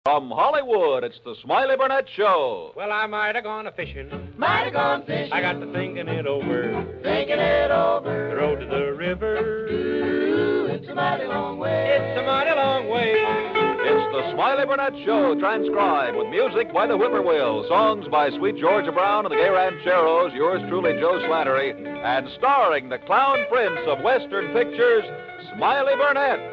From Hollywood, it's the Smiley Burnett Show. Well, I might have gone a-fishing. Might have gone fishing. I got to thinking it over. Thinking it over. The road to the river. Ooh, it's a mighty long way. It's a mighty long way. It's the Smiley Burnett Show, transcribed with music by the Whippoorwill, songs by Sweet Georgia Brown and the Gay Rancheros, yours truly, Joe Slattery, and starring the clown prince of Western pictures, Smiley Burnett.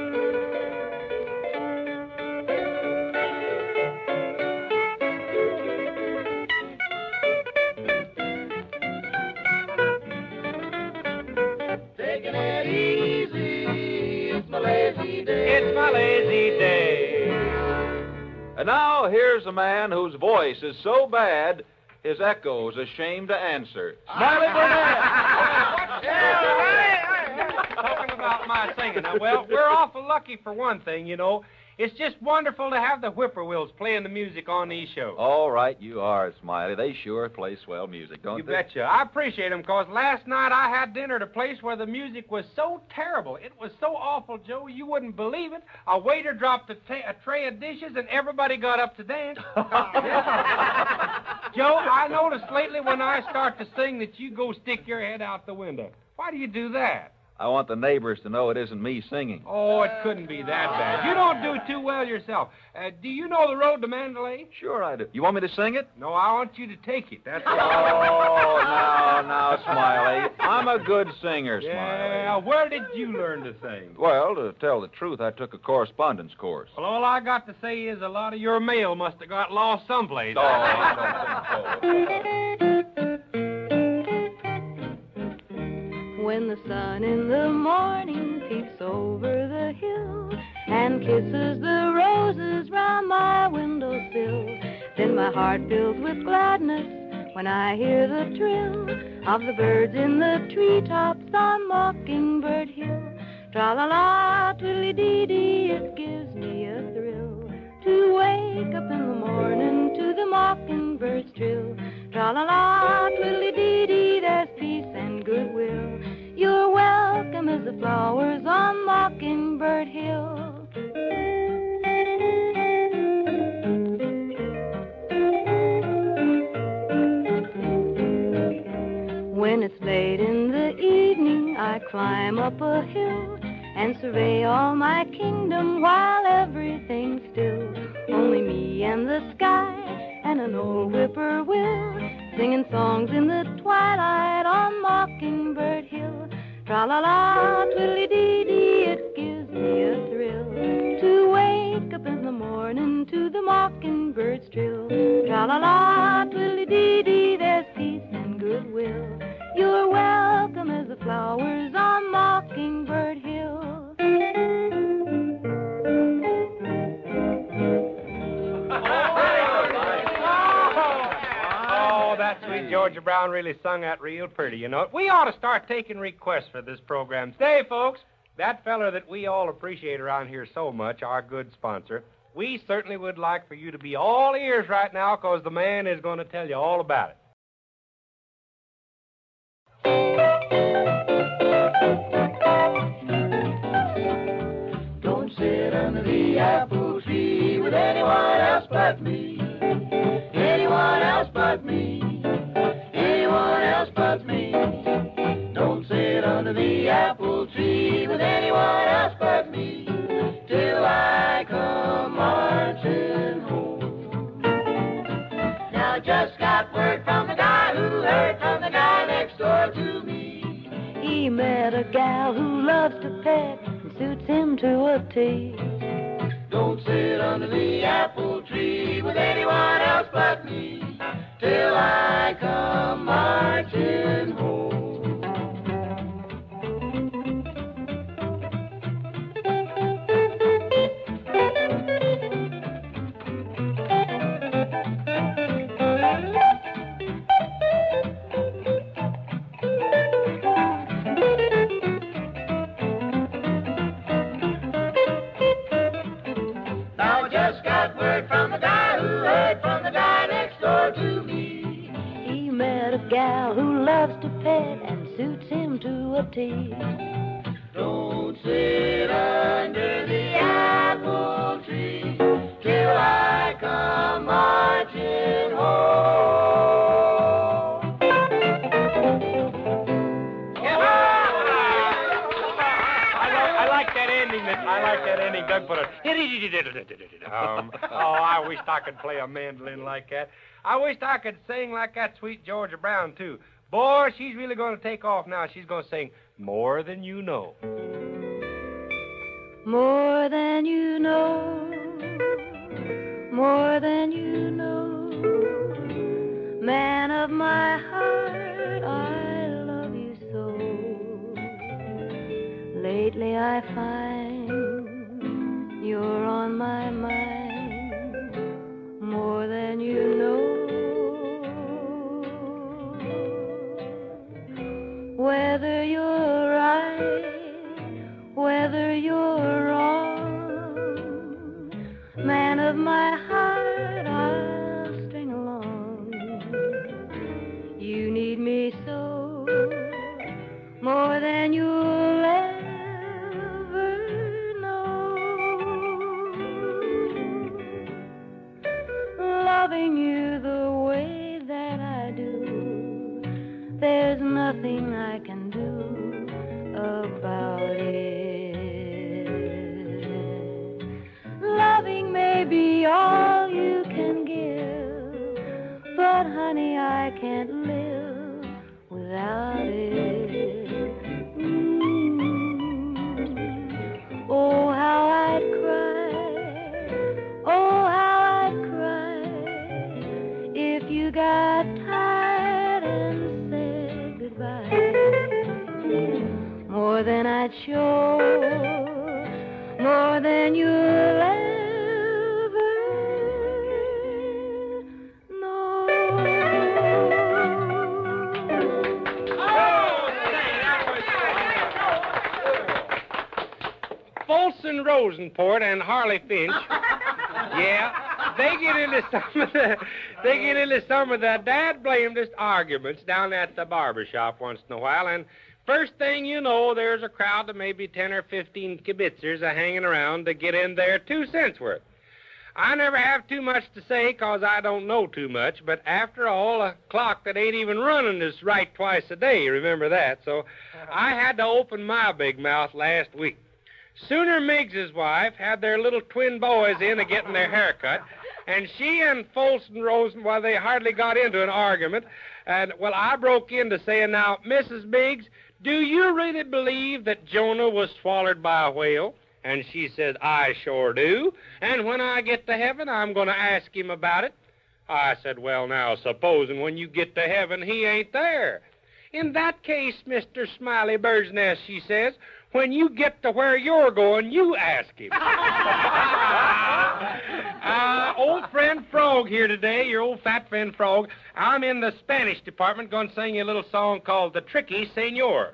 Taking it easy. It's my lazy day. It's my lazy day. And now here's a man whose voice is so bad, his echo's ashamed to answer. Smiley Burnett! Talking about my singing. Now, well, we're awful lucky for one thing, you know. It's just wonderful to have the Whippoorwills playing the music on these shows. All right, you are, Smiley. They sure play swell music, don't You they? betcha. I appreciate them, because last night I had dinner at a place where the music was so terrible. It was so awful, Joe, you wouldn't believe it. A waiter dropped a tray of dishes, and everybody got up to dance. Joe, I noticed lately when I start to sing that you go stick your head out the window. Why do you do that? I want the neighbors to know it isn't me singing. Oh, it couldn't be that bad. You don't do too well yourself. Do you know the road to Mandalay? Sure I do. You want me to sing it? No, I want you to take it. That's all. Oh, now, Smiley. I'm a good singer, Smiley. Yeah, where did you learn to sing? Well, to tell the truth, I took a correspondence course. Well, all I got to say is a lot of your mail must have got lost someplace. Oh, I don't think so. When the sun in the morning peeps over the hill and kisses the roses round my windowsill, then my heart fills with gladness when I hear the trill of the birds in the treetops on Mockingbird Hill. Tra-la-la, twiddly-dee-dee, it gives me a thrill to wake up in the morning to the mockingbird's trill. Tra-la-la, twiddly-dee-dee, there's peace and goodwill. You're welcome as the flowers on Mockingbird Hill. When it's late in the evening, I climb up a hill and survey all my kingdom while everything's still. Only me and the sky and an old whippoorwill singing songs in the twilight on Mockingbird Hill. Tra-la-la, twiddly-dee-dee, it gives me a thrill to wake up in the morning to the mockingbird's trill. Tra-la-la, twiddly-dee-dee, there's peace and goodwill. You're welcome as the flowers on Mockingbird Hill. That Sweet Georgia Brown really sung that real pretty, you know. We ought to start taking requests for this program. Say, folks, that feller that we all appreciate around here so much, our good sponsor, we certainly would like for you to be all ears right now, because the man is going to tell you all about it. Don't sit under the apple tree with anyone else but me. Anyone else but me. Anyone else but me. Don't sit under the apple tree with anyone else but me till I come marching home. Now I just got word from the guy who heard from the guy next door to me. He met a gal who loves to pet and suits him to a T. Don't sit under the apple tree with anyone else but me till I come marching home. Now I just got word from the guy who heard from the guy next door to me. He met a gal who loves to pet and suits him to a T. Don't sit under the apple tree till I wish I could play a mandolin like that. I wish I could sing like that sweet Georgia Brown, too. Boy, she's really going to take off now. She's going to sing More Than You Know. More than you know, more than you know, man of my heart, I love you so. Lately I find you're on my mind, more than you know. Whether you're right, whether you're wrong, man of my heart, I'll string along. You need me so, more than you'll ever know. Loving you the way that I do, there's nothing I can do about it. Loving may be all you can give, but honey, I can't live without it. Oh, how I'd cry, oh, how I'd cry if you got tired and said goodbye. More than I'd show, more than you'll ever know. Folsom Rosenport and Harley Finch, yeah, they get into some of the dad-blamedest arguments down at the barber shop once in a while, and first thing you know, there's a crowd of maybe 10 or 15 kibitzers hanging around to get in their 2 cents worth. I never have too much to say 'cause I don't know too much, but after all, a clock that ain't even running is right twice a day, remember that, so I had to open my big mouth last week. Sooner Miggs's wife had their little twin boys in a-getting their hair cut, and she and Folsom Rosen, well, they hardly got into an argument, and, well, I broke in to saying, now, Mrs. Miggs, do you really believe that Jonah was swallowed by a whale? And she says, I sure do, and when I get to heaven, I'm going to ask him about it. I said, well, now, supposing when you get to heaven, he ain't there. In that case, Mr. Smiley Bird's Nest, she says, when you get to where you're going, you ask him. Old friend Frog here today, your old fat friend Frog. I'm in the Spanish department going to sing you a little song called The Tricky Senor.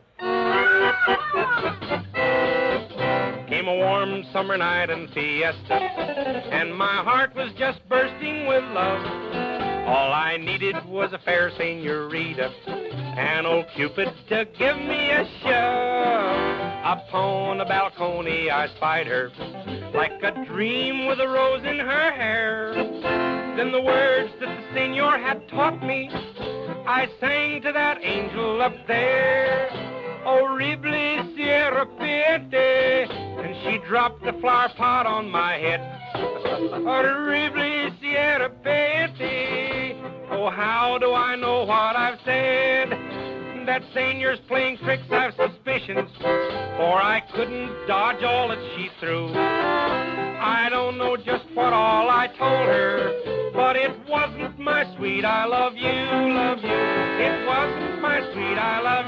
Came a warm summer night in Fiesta, and my heart was just bursting with love. All I needed was a fair senorita, and old Cupid to give me a shove. Upon a balcony I spied her, like a dream with a rose in her hair. Then the words that the senor had taught me, I sang to that angel up there. Horrible si repente, and she dropped the flower pot on my head. Horrible si repente, oh, how do I know what I've said? That senor's playing tricks, I've suspicions, for I couldn't dodge all that she threw. I don't know just what all I told her, but it wasn't my sweet I love you, love you. It wasn't my sweet I love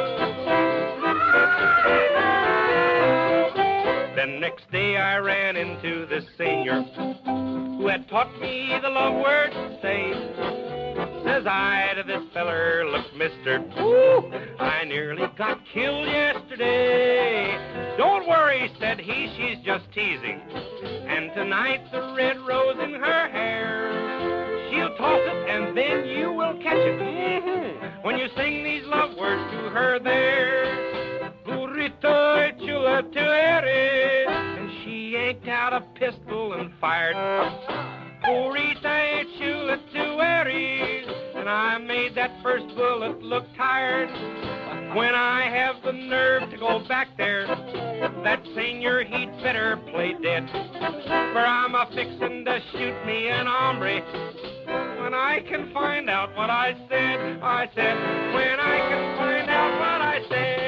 you. Then next day I ran into this senor who had taught me the love word to say. Says I to this feller, look, mister, ooh, I nearly got killed yesterday. Don't worry, said he, she's just teasing. And tonight's a red rose in her hair. She'll toss it and then you will catch it. When you sing these love words to her there. Burrito chula tuere. And she yanked out a pistol and fired. Burrito chula tuere. And I made that first bullet look tired. when I have the nerve to go back there, that senior he'd better play dead. For I'm a-fixin' to shoot me an hombre when I can find out what I said, when I can find out what I said.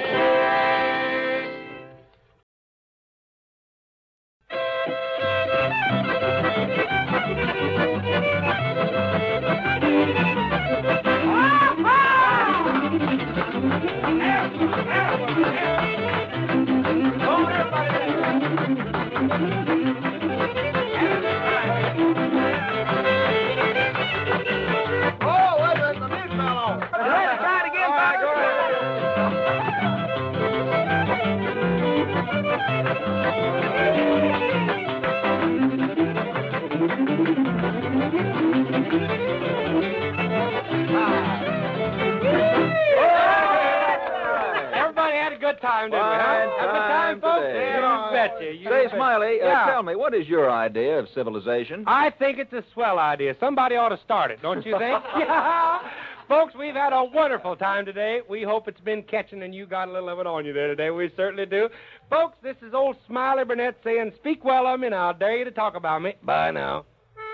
Everybody had a good time, didn't we? Huh? Have a good time, folks? Yeah, you betcha. Say, Smiley, tell me, what is your idea of civilization? I think it's a swell idea. Somebody ought to start it, don't you think? Yeah. Folks, we've had a wonderful time today. We hope it's been catching and you got a little of it on you there today. We certainly do. Folks, this is old Smiley Burnett saying, speak well of me and I'll dare you to talk about me. Bye now.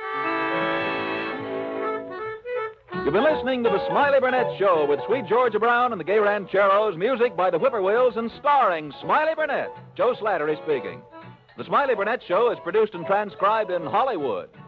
You've been listening to the Smiley Burnett Show with Sweet Georgia Brown and the Gay Rancheros, music by the Whippoorwills, and starring Smiley Burnett. Joe Slattery speaking. The Smiley Burnett Show is produced and transcribed in Hollywood.